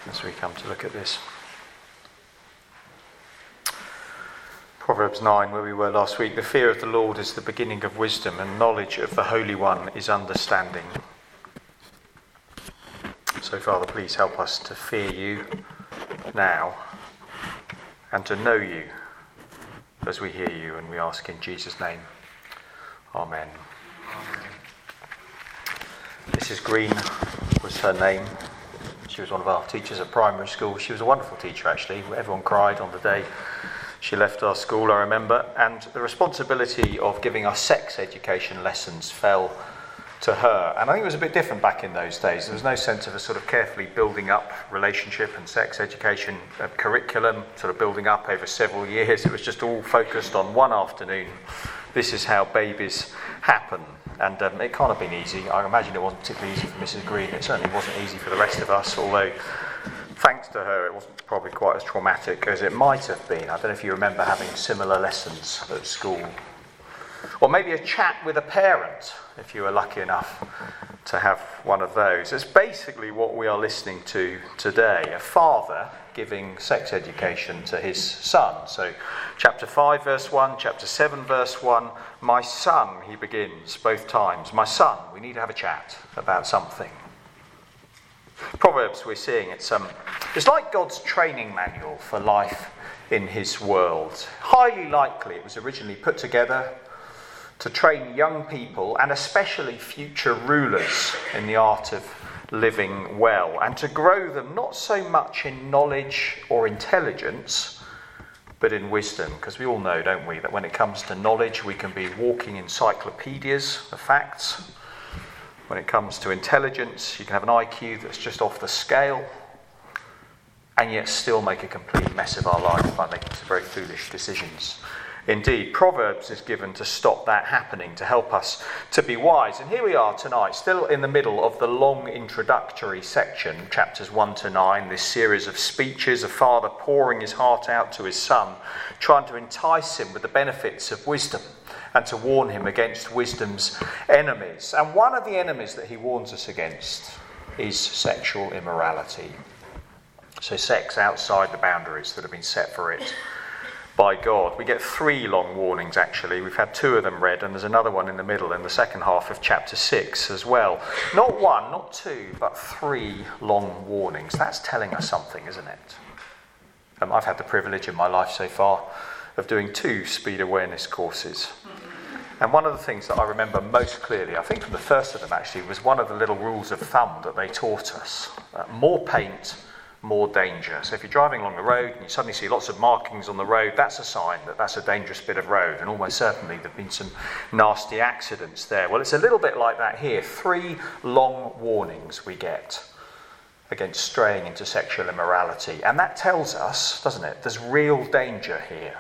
as we come to look at this. Proverbs 9, where we were last week. The fear of the Lord is the beginning of wisdom, and knowledge of the Holy One is understanding. So, Father, please help us to fear you now and to know you as we hear you, and we ask in Jesus' name. Amen. Mrs. Green was her name. She was one of our teachers at primary school. She was a wonderful teacher, actually. Everyone cried on the day she left our school, I remember. And the responsibility of giving us sex education lessons fell to her. And I think it was a bit different back in those days. There was no sense of a sort of carefully building up relationship and sex education curriculum, sort of building up over several years. It was just all focused on one afternoon. This is how babies happen. And it can't have been easy. I imagine it wasn't particularly easy for Mrs. Green. It certainly wasn't easy for the rest of us, although thanks to her it wasn't probably quite as traumatic as it might have been. I don't know if you remember having similar lessons at school. Or maybe a chat with a parent, if you were lucky enough to have one of those. It's basically what we are listening to today. A father giving sex education to his son. So chapter 5 verse 1, chapter 7 verse 1, my son, he begins both times. My son, we need to have a chat about something. Proverbs, we're seeing it's like God's training manual for life in his world. Highly likely it was originally put together to train young people and especially future rulers in the art of living well, and to grow them not so much in knowledge or intelligence, but in wisdom. Because we all know, don't we, that when it comes to knowledge, we can be walking encyclopedias of facts. When it comes to intelligence, you can have an IQ that's just off the scale, and yet still make a complete mess of our life by making some very foolish decisions. Indeed, Proverbs is given to stop that happening, to help us to be wise. And here we are tonight, still in the middle of the long introductory section, chapters 1 to 9, this series of speeches, a father pouring his heart out to his son, trying to entice him with the benefits of wisdom and to warn him against wisdom's enemies. And one of the enemies that he warns us against is sexual immorality. So sex outside the boundaries that have been set for it by God. We get 3 long warnings, actually. We've had 2 of them read, and there's another one in the middle in the second half of chapter 6 as well. Not 1, not 2, but 3 long warnings. That's telling us something, isn't it? I've had the privilege in my life so far of doing 2 speed awareness courses. And one of the things that I remember most clearly, I think from the first of them actually, was one of the little rules of thumb that they taught us. More paint, more danger. So if you're driving along the road and you suddenly see lots of markings on the road, that's a sign that that's a dangerous bit of road, and almost certainly there have been some nasty accidents there. Well, it's a little bit like that here. 3 long warnings we get against straying into sexual immorality, and that tells us, doesn't it, there's real danger here.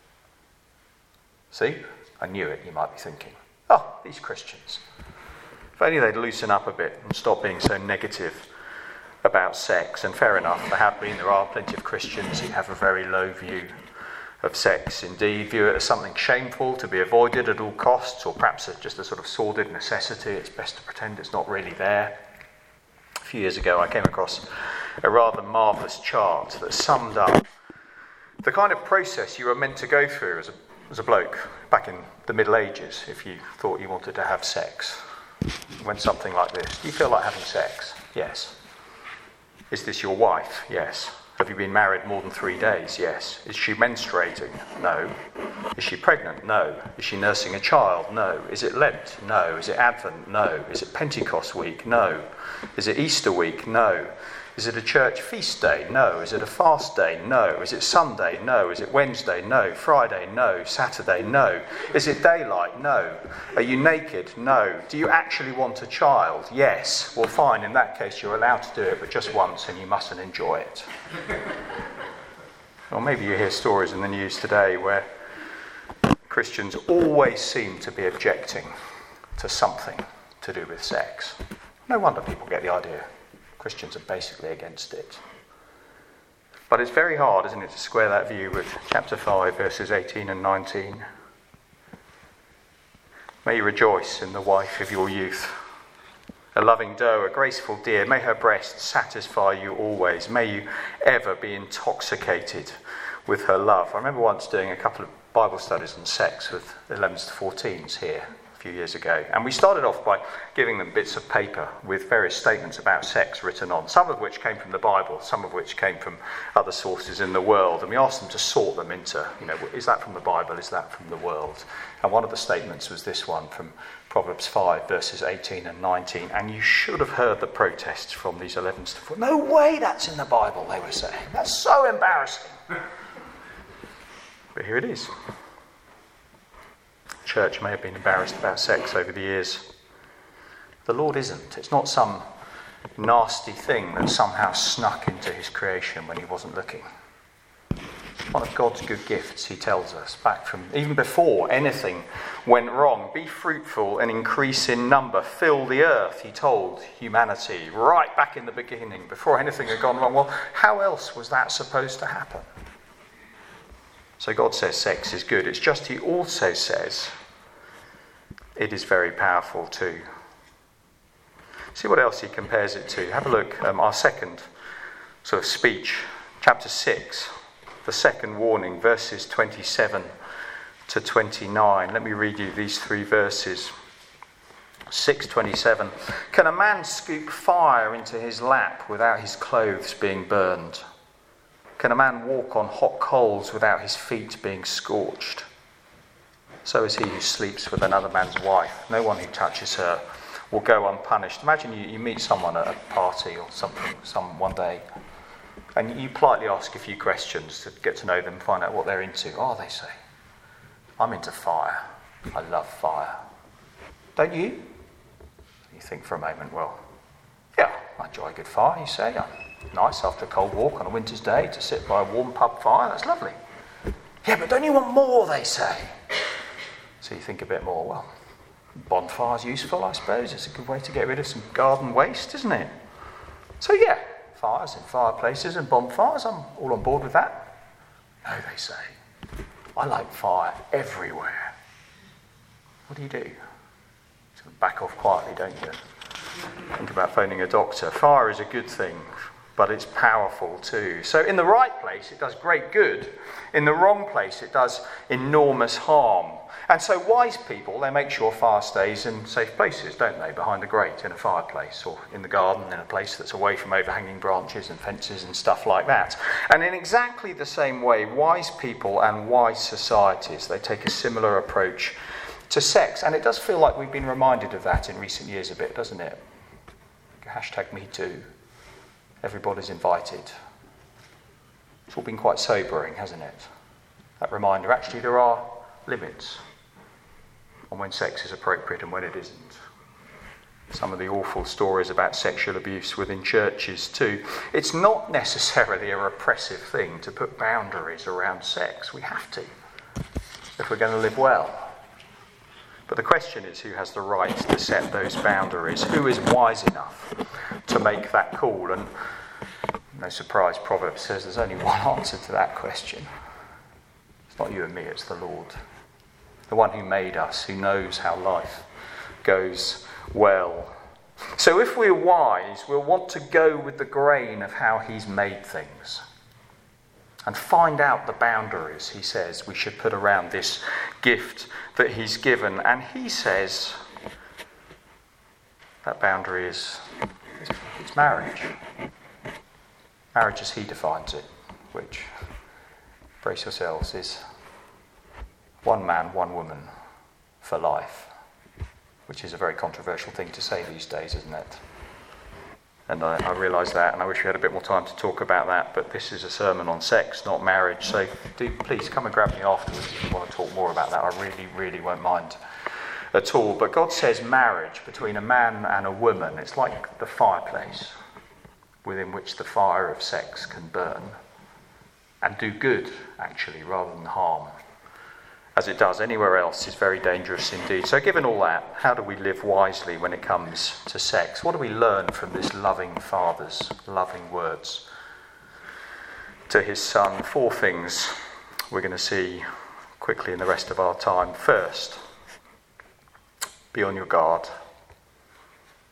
See? I knew it, you might be thinking. Oh, these Christians. If only they'd loosen up a bit and stop being so negative about sex. And fair enough, there are plenty of Christians who have a very low view of sex. Indeed, view it as something shameful to be avoided at all costs, or perhaps just a sort of sordid necessity. It's best to pretend it's not really there. A few years ago I came across a rather marvellous chart that summed up the kind of process you were meant to go through as a bloke back in the Middle Ages if you thought you wanted to have sex. It went something like this. Do you feel like having sex? Yes. Is this your wife? Yes. Have you been married more than 3 days? Yes. Is she menstruating? No. Is she pregnant? No. Is she nursing a child? No. Is it Lent? No. Is it Advent? No. Is it Pentecost week? No. Is it Easter week? No. Is it a church feast day? No. Is it a fast day? No. Is it Sunday? No. Is it Wednesday? No. Friday? No. Saturday? No. Is it daylight? No. Are you naked? No. Do you actually want a child? Yes. Well, fine. In that case, you're allowed to do it, but just once, and you mustn't enjoy it. Or maybe you hear stories in the news today where Christians always seem to be objecting to something to do with sex. No wonder people get the idea Christians are basically against it. But it's very hard, isn't it, to square that view with chapter 5, verses 18 and 19. May you rejoice in the wife of your youth. A loving doe, a graceful deer, may her breast satisfy you always. May you ever be intoxicated with her love. I remember once doing a couple of Bible studies on sex with 11s to 14s here a few years ago. And we started off by giving them bits of paper with various statements about sex written on, some of which came from the Bible, some of which came from other sources in the world. And we asked them to sort them into, is that from the Bible, is that from the world? And one of the statements was this one from Proverbs 5, verses 18 and 19. And you should have heard the protests from these 11s to 14. No way that's in the Bible, they were saying. That's so embarrassing. But here it is. Church may have been embarrassed about sex over the years. The Lord isn't. It's not some nasty thing that somehow snuck into his creation when he wasn't looking. One of God's good gifts, he tells us, back from even before anything went wrong. Be fruitful and increase in number. Fill the earth, he told humanity, right back in the beginning, before anything had gone wrong. Well, how else was that supposed to happen? So God says sex is good. It's just he also says it is very powerful too. See what else he compares it to. Have a look, our second sort of speech, chapter 6, the second warning, verses 27 to 29. Let me read you these three verses. 6:27. Can a man scoop fire into his lap without his clothes being burned? Can a man walk on hot coals without his feet being scorched? So is he who sleeps with another man's wife. No one who touches her will go unpunished. Imagine you meet someone at a party or something, one day, and you politely ask a few questions to get to know them, find out what they're into. Oh, they say, I'm into fire. I love fire. Don't you? You think for a moment, well, yeah, I enjoy a good fire, you say. Nice after a cold walk on a winter's day to sit by a warm pub fire, that's lovely. Yeah, but don't you want more, they say. So you think a bit more, well, bonfire's useful, I suppose. It's a good way to get rid of some garden waste, isn't it? So yeah, fires and fireplaces and bonfires, I'm all on board with that. No, they say, I like fire everywhere. What do? Sort of back off quietly, don't you? Think about phoning a doctor. Fire is a good thing, but it's powerful too. So in the right place, it does great good. In the wrong place, it does enormous harm. And so wise people, they make sure fire stays in safe places, don't they? Behind a grate in a fireplace, or in the garden in a place that's away from overhanging branches and fences and stuff like that. And in exactly the same way, wise people and wise societies, they take a similar approach to sex. And it does feel like we've been reminded of that in recent years a bit, doesn't it? #MeToo. Everybody's invited. It's all been quite sobering, hasn't it? That reminder, actually there are limits on when sex is appropriate and when it isn't. Some of the awful stories about sexual abuse within churches too. It's not necessarily a repressive thing to put boundaries around sex. We have to, if we're going to live well. But the question is, who has the right to set those boundaries? Who is wise enough to make that call? And no surprise, Proverbs says there's only one answer to that question. It's not you and me, it's the Lord. The one who made us, who knows how life goes well. So if we're wise, we'll want to go with the grain of how he's made things. And find out the boundaries, he says, we should put around this gift that he's given. And he says that boundary is it's marriage. Marriage as he defines it, which, brace yourselves, is one man, one woman for life, which is a very controversial thing to say these days, isn't it? And I realise that, and I wish we had a bit more time to talk about that, but this is a sermon on sex, not marriage, so do please come and grab me afterwards if you want to talk more about that. I really, really won't mind at all. But God says marriage between a man and a woman, it's like the fireplace within which the fire of sex can burn and do good, actually, rather than harm. As it does anywhere else, is very dangerous indeed. So given all that, how do we live wisely when it comes to sex? What do we learn from this loving Father's loving words to his Son? 4 things we're going to see quickly in the rest of our time. First, be on your guard.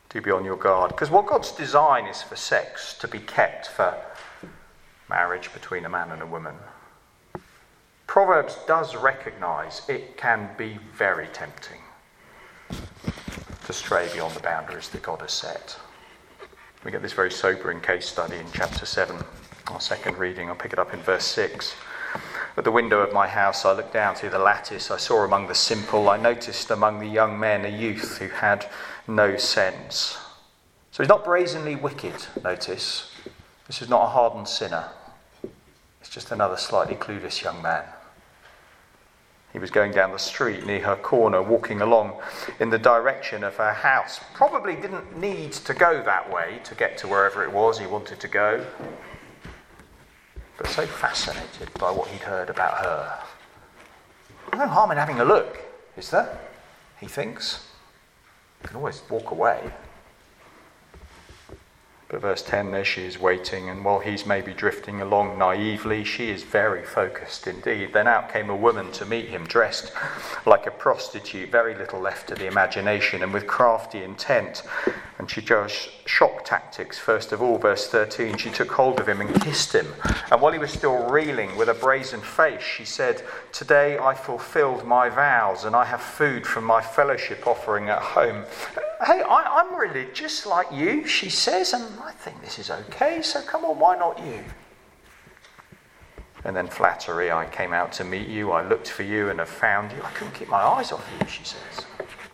Do be on your guard. Because what God's design is for sex to be kept for marriage between a man and a woman. Proverbs does recognise it can be very tempting to stray beyond the boundaries that God has set. We get this very sobering case study in chapter 7, our second reading. I'll pick it up in verse 6. At the window of my house I looked down through the lattice. I saw among the simple, I noticed among the young men a youth who had no sense. So he's not brazenly wicked, notice. This is not a hardened sinner. It's just another slightly clueless young man. He was going down the street near her corner, walking along in the direction of her house. Probably didn't need to go that way to get to wherever it was he wanted to go. But so fascinated by what he'd heard about her. There's no harm in having a look, is there? He thinks. You can always walk away. But verse 10, there she is waiting, and while he's maybe drifting along naively, she is very focused indeed. Then out came a woman to meet him, dressed like a prostitute, very little left to the imagination, and with crafty intent. And she chose shock tactics. First of all, verse 13, she took hold of him and kissed him. And while he was still reeling with a brazen face, she said, "Today I fulfilled my vows, and I have food from my fellowship offering at home." "Hey, I'm religious like you," she says, "and I think this is okay, so come on, why not you?" And then flattery, "I came out to meet you, I looked for you and have found you. I couldn't keep my eyes off you," she says.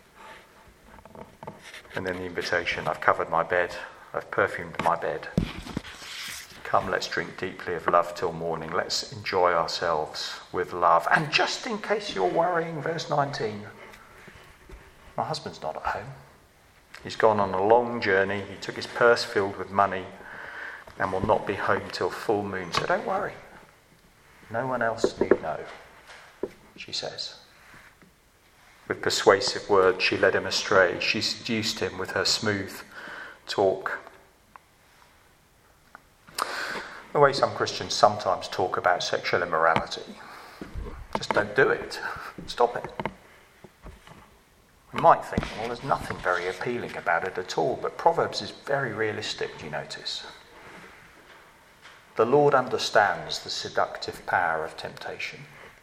And then the invitation, "I've covered my bed, I've perfumed my bed. Come, let's drink deeply of love till morning. Let's enjoy ourselves with love." And just in case you're worrying, verse 19, my husband's not at home. He's gone on a long journey. He took his purse filled with money and will not be home till full moon. So don't worry. No one else need know, she says. With persuasive words, she led him astray. She seduced him with her smooth talk. The way some Christians sometimes talk about sexual immorality. Just don't do it. Stop it. We might think, well, there's nothing very appealing about it at all, but Proverbs is very realistic, do you notice? The Lord understands the seductive power of temptation.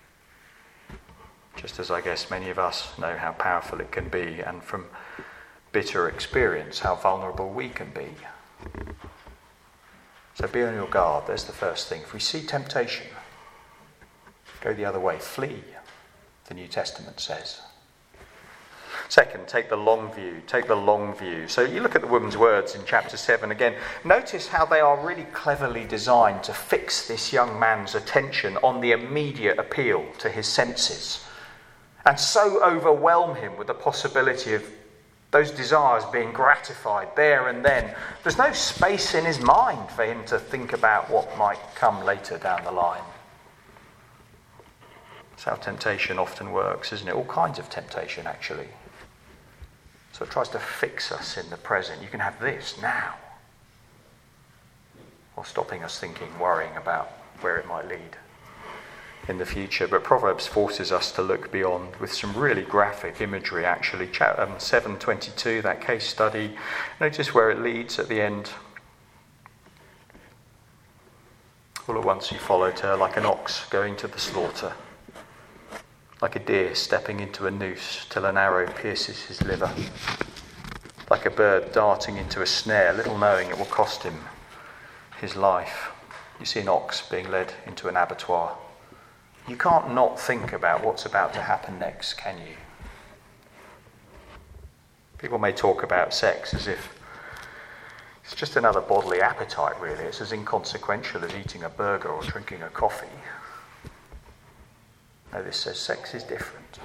Just as I guess many of us know how powerful it can be, and from bitter experience how vulnerable we can be. So be on your guard. There's the first thing. If we see temptation, go the other way. Flee, the New Testament says. Second, take the long view. Take the long view. So you look at the woman's words in chapter 7 again. Notice how they are really cleverly designed to fix this young man's attention on the immediate appeal to his senses, and so overwhelm him with the possibility of those desires being gratified there and then. There's no space in his mind for him to think about what might come later down the line. That's how temptation often works, isn't it? All kinds of temptation, actually. So it tries to fix us in the present. You can have this now, or stopping us thinking, worrying about where it might lead in the future. But Proverbs forces us to look beyond with some really graphic imagery, actually. 7:22, that case study. Notice where it leads at the end. All at once he followed her like an ox going to the slaughter, like a deer stepping into a noose till an arrow pierces his liver, like a bird darting into a snare, little knowing it will cost him his life. You see an ox being led into an abattoir. You can't not think about what's about to happen next, can you? People may talk about sex as if it's just another bodily appetite, really. It's as inconsequential as eating a burger or drinking a coffee. No, this says sex is different.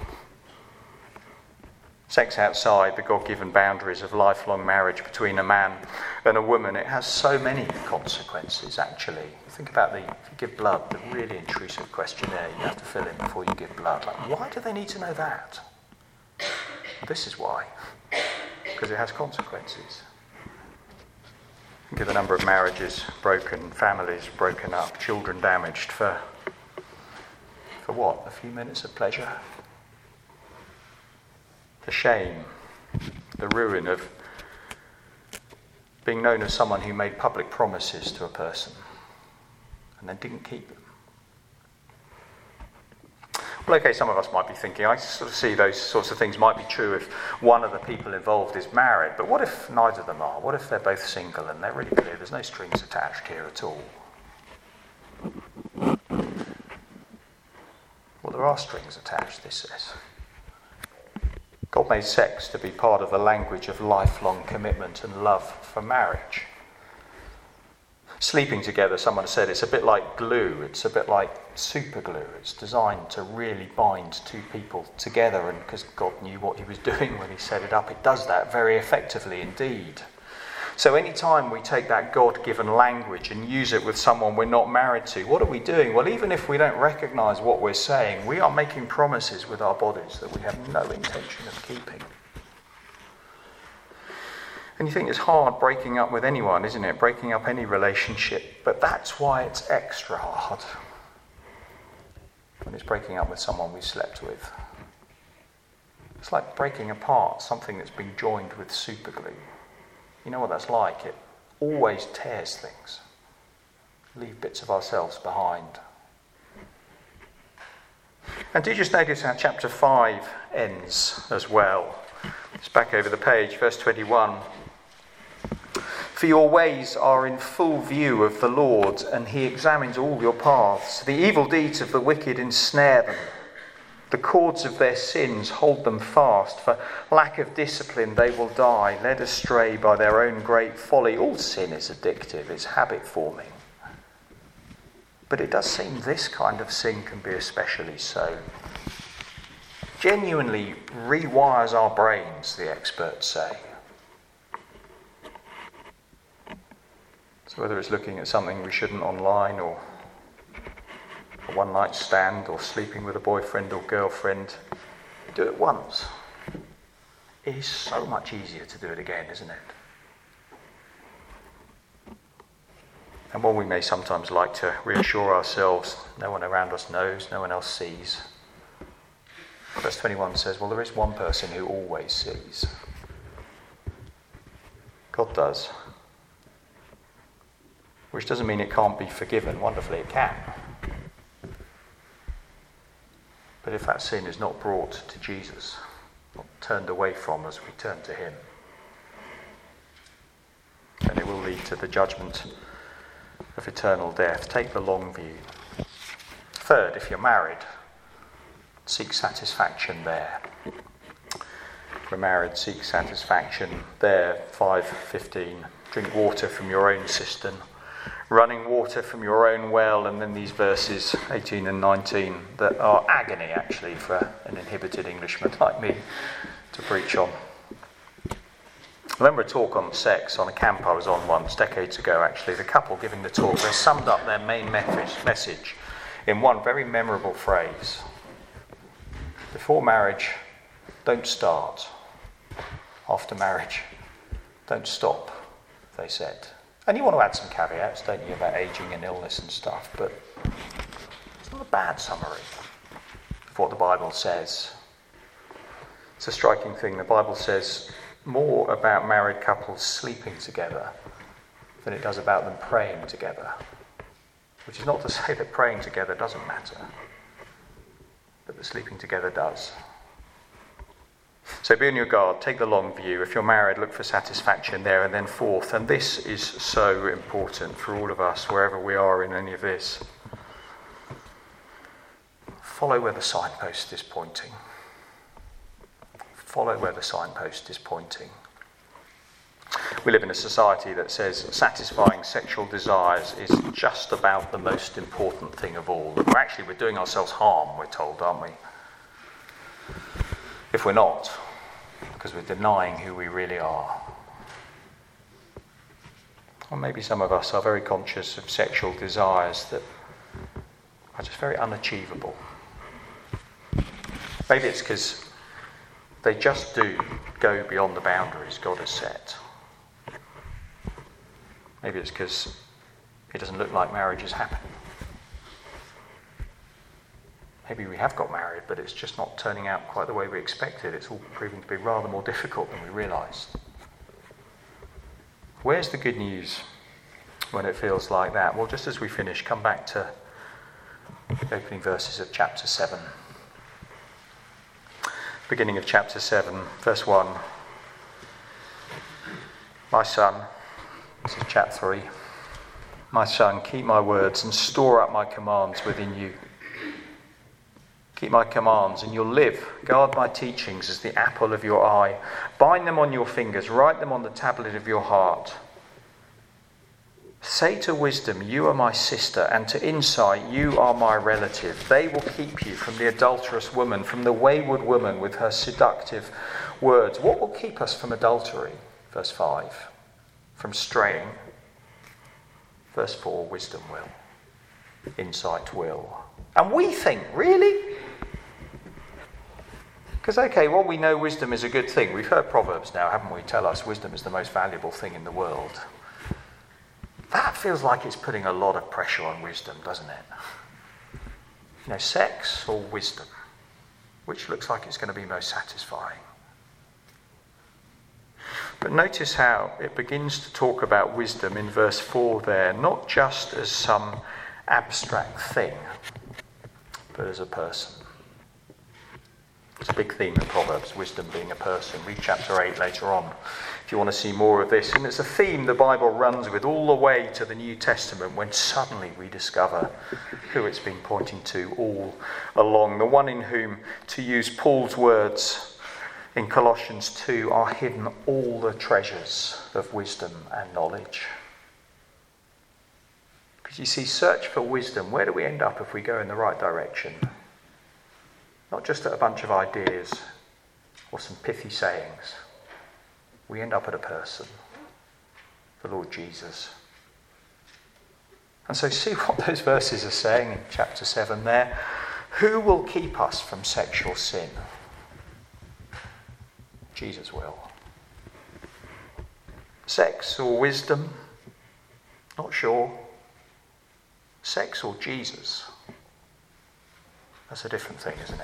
Sex outside the God-given boundaries of lifelong marriage between a man and a woman, it has so many consequences, actually. Think about if you give blood, the really intrusive questionnaire you have to fill in before you give blood. Like, why do they need to know that? This is why. Because it has consequences. Think of the number of marriages broken, families broken up, children damaged for what? A few minutes of pleasure? The shame, the ruin of being known as someone who made public promises to a person and then didn't keep them. Well, okay, some of us might be thinking, I sort of see those sorts of things might be true if one of the people involved is married, but what if neither of them are? What if they're both single and they're really clear, there's no strings attached here at all? Well, there are strings attached, this says. God made sex to be part of the language of lifelong commitment and love for marriage. Sleeping together, someone said, it's a bit like glue, it's a bit like super glue. It's designed to really bind two people together, and because God knew what he was doing when he set it up, it does that very effectively indeed. So any time we take that God-given language and use it with someone we're not married to, what are we doing? Well, even if we don't recognise what we're saying, we are making promises with our bodies that we have no intention of keeping. And you think it's hard breaking up with anyone, isn't it? Breaking up any relationship. But that's why it's extra hard when it's breaking up with someone we slept with. It's like breaking apart something that's been joined with super glue. You know what that's like? It always tears things. Leave bits of ourselves behind. And do you just notice how chapter 5 ends as well? It's back over the page, verse 21. For your ways are in full view of the Lord, and he examines all your paths. The evil deeds of the wicked ensnare them. The cords of their sins hold them fast. For lack of discipline they will die, led astray by their own great folly. All sin is addictive, it's habit forming. But it does seem this kind of sin can be especially so. Genuinely rewires our brains, the experts say. So whether it's looking at something we shouldn't online, or a one-night stand, or sleeping with a boyfriend or girlfriend, do it once. It is so much easier to do it again, isn't it? And while we may sometimes like to reassure ourselves, no one around us knows, no one else sees. Verse 21 says, well, there is one person who always sees. God does. Which doesn't mean it can't be forgiven. Wonderfully, it can. But if that sin is not brought to Jesus, not turned away from as we turn to him, then it will lead to the judgment of eternal death. Take the long view. Third, if you're married, seek satisfaction there. If we're married, seek satisfaction there. 5:15. Drink water from your own cistern, running water from your own well, and then these verses 18 and 19 that are agony actually for an inhibited Englishman like me to preach on. I remember a talk on sex on a camp I was on once, decades ago actually. The couple giving the talk, they summed up their main message in one very memorable phrase. Before marriage, don't start. After marriage, don't stop, they said. And you want to add some caveats, don't you, about ageing and illness and stuff, but it's not a bad summary of what the Bible says. It's a striking thing. The Bible says more about married couples sleeping together than it does about them praying together. Which is not to say that praying together doesn't matter, but that sleeping together does. So be on your guard, take the long view. If you're married, look for satisfaction there. And then fourth, and this is so important for all of us, wherever we are in any of this, follow where the signpost is pointing. Follow where the signpost is pointing. We live in a society that says satisfying sexual desires is just about the most important thing of all. We're doing ourselves harm, we're told, aren't we? If we're not, because we're denying who we really are. Or maybe some of us are very conscious of sexual desires that are just very unachievable. Maybe it's because they just do go beyond the boundaries God has set. Maybe it's because it doesn't look like marriage is happening. Maybe we have got married, but it's just not turning out quite the way we expected. It's all proving to be rather more difficult than we realised. Where's the good news when it feels like that? Well, just as we finish, come back to the opening verses of chapter 7. Beginning of chapter 7, verse 1. My son, this is chapter 3. My son, keep my words and store up my commands within you. Keep my commands and you'll live. Guard my teachings as the apple of your eye. Bind them on your fingers. Write them on the tablet of your heart. Say to wisdom, you are my sister, and to insight, you are my relative. They will keep you from the adulterous woman, from the wayward woman with her seductive words. What will keep us from adultery? Verse 5. From straying. Verse 4, wisdom will. Insight will. And we think, really? Because, we know wisdom is a good thing. We've heard Proverbs now, haven't we, tell us wisdom is the most valuable thing in the world. That feels like it's putting a lot of pressure on wisdom, doesn't it? Sex or wisdom? Which looks like it's going to be most satisfying? But notice how it begins to talk about wisdom in verse 4 there, not just as some abstract thing, but as a person. It's a big theme in Proverbs, wisdom being a person. Read chapter 8 later on if you want to see more of this. And it's a theme the Bible runs with all the way to the New Testament, when suddenly we discover who it's been pointing to all along. The one in whom, to use Paul's words in Colossians 2, are hidden all the treasures of wisdom and knowledge. Because you see, search for wisdom. Where do we end up if we go in the right direction? Not just at a bunch of ideas or some pithy sayings. We end up at a person, the Lord Jesus. And so see what those verses are saying in chapter 7 there. Who will keep us from sexual sin? Jesus will. Sex or wisdom? Not sure. Sex or Jesus? That's a different thing, isn't it?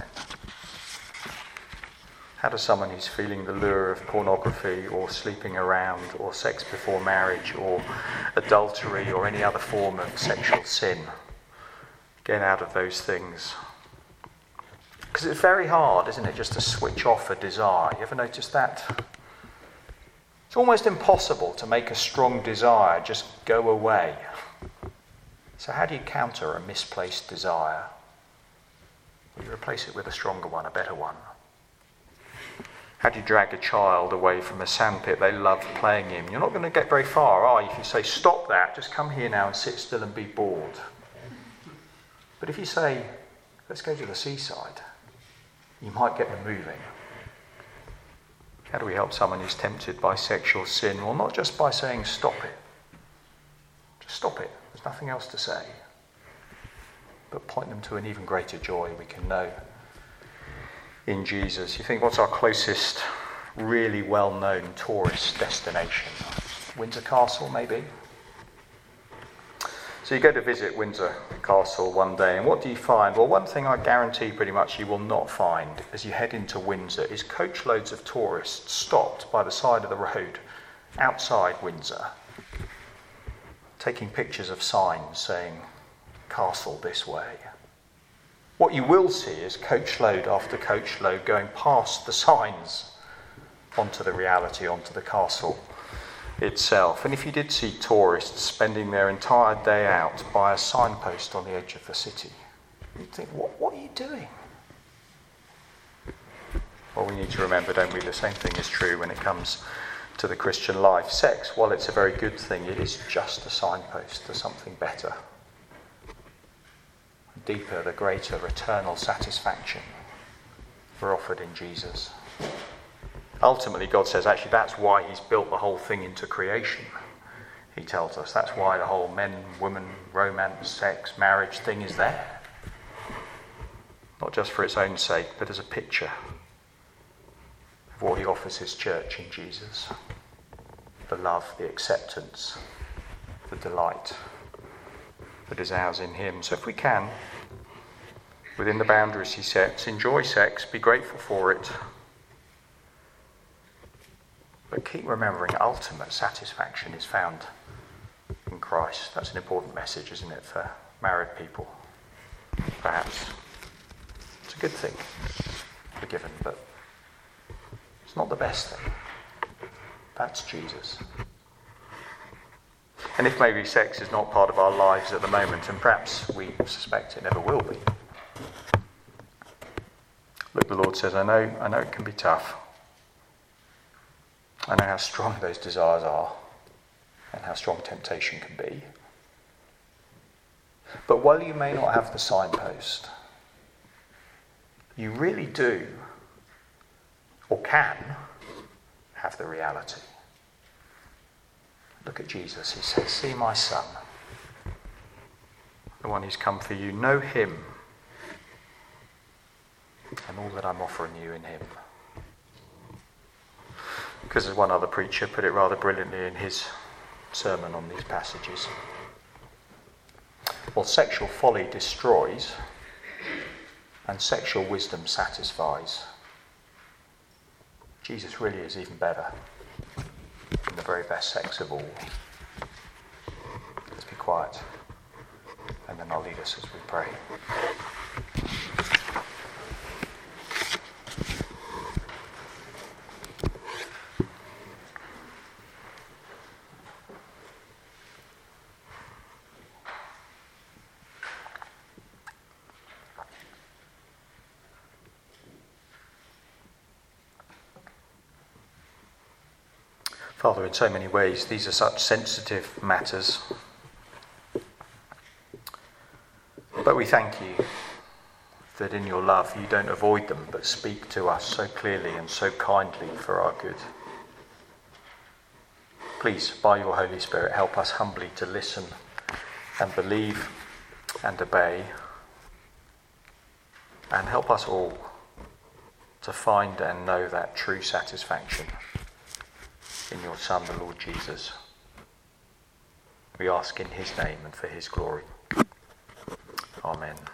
How does someone who's feeling the lure of pornography or sleeping around or sex before marriage or adultery or any other form of sexual sin get out of those things? Because it's very hard, isn't it, just to switch off a desire. You ever noticed that? It's almost impossible to make a strong desire just go away. So how do you counter a misplaced desire? You replace it with a stronger one, a better one. How do you drag a child away from a sandpit they love playing in? You're not going to get very far, are you? If you say, stop that, just come here now and sit still and be bored. But if you say, let's go to the seaside, you might get them moving. How do we help someone who's tempted by sexual sin? Well, not just by saying, stop it. Just stop it. There's nothing else to say. But point them to an even greater joy we can know in Jesus. You think, what's our closest, really well-known tourist destination? Windsor Castle, maybe? So you go to visit Windsor Castle one day, and what do you find? Well, one thing I guarantee pretty much you will not find as you head into Windsor is coachloads of tourists stopped by the side of the road outside Windsor, taking pictures of signs saying, castle this way. What you will see is coachload after coachload going past the signs onto the reality, onto the castle itself. And if you did see tourists spending their entire day out by a signpost on the edge of the city, you'd think, what are you doing? Well, we need to remember, don't we, the same thing is true when it comes to the Christian life. Sex, while it's a very good thing, it is just a signpost to something better. Deeper, the greater eternal satisfaction we're offered in Jesus. Ultimately, God says actually that's why he's built the whole thing into creation. He tells us that's why the whole men, women, romance, sex, marriage thing is there. Not just for its own sake, but as a picture of what he offers his church in Jesus. The love, the acceptance, the delight that is ours in him. So if we can, within the boundaries he sets, enjoy sex, be grateful for it, But keep remembering ultimate satisfaction is found in Christ. That's an important message, isn't it, for married people? Perhaps. It's a good thing, forgiven, but it's not the best thing. That's Jesus. And if maybe sex is not part of our lives at the moment, and perhaps we suspect it never will be, look, the Lord says, I know it can be tough. I know how strong those desires are and how strong temptation can be. But while you may not have the signpost, you really do, or can, have the reality. Look at Jesus. He says, see my son, the one who's come for you. Know him and all that I'm offering you in him. Because as one other preacher put it rather brilliantly in his sermon on these passages, well, sexual folly destroys and sexual wisdom satisfies. Jesus really is even better than the very best sex of all. Let's be quiet, and then I'll lead us as we pray. Father, in so many ways, these are such sensitive matters. But we thank you that in your love you don't avoid them, but speak to us so clearly and so kindly for our good. Please, by your Holy Spirit, help us humbly to listen and believe and obey. And help us all to find and know that true satisfaction in your Son, the Lord Jesus. We ask in his name and for his glory. Amen.